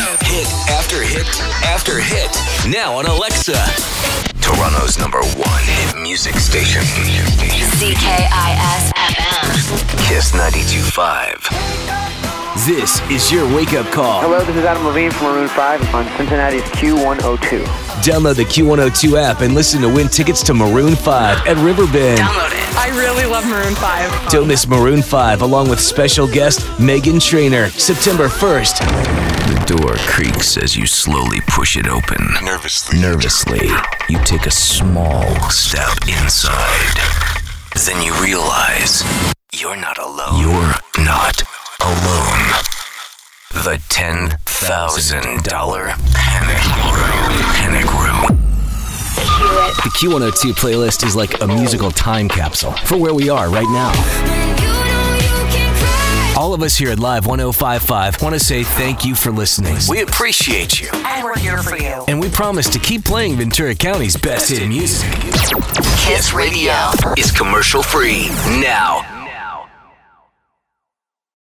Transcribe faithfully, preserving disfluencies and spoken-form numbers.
Hit after hit after hit. Now on Alexa. Toronto's number one hit music station. C K I S F M. Kiss ninety-two point five. This is your wake-up call. Hello, this is Adam Levine from Maroon five on Cincinnati's Q one oh two. Download the Q one oh two app and listen to win tickets to Maroon five at Riverbend. Download it. I really love Maroon five. Don't miss Maroon five along with special guest Meghan Trainor, September first. The door creaks as you slowly push it open. Nervously. Nervously, you take a small step inside. Then you realize you're not alone. You're not alone. The ten thousand dollars Panic Room. Panic Room. The Q one oh two playlist is like a musical time capsule for where we are right now. All of us here at Live one oh five point five want to say thank you for listening. We appreciate you. And we're here for you. And we promise to keep playing Ventura County's best hit music. Kiss Radio is commercial free now.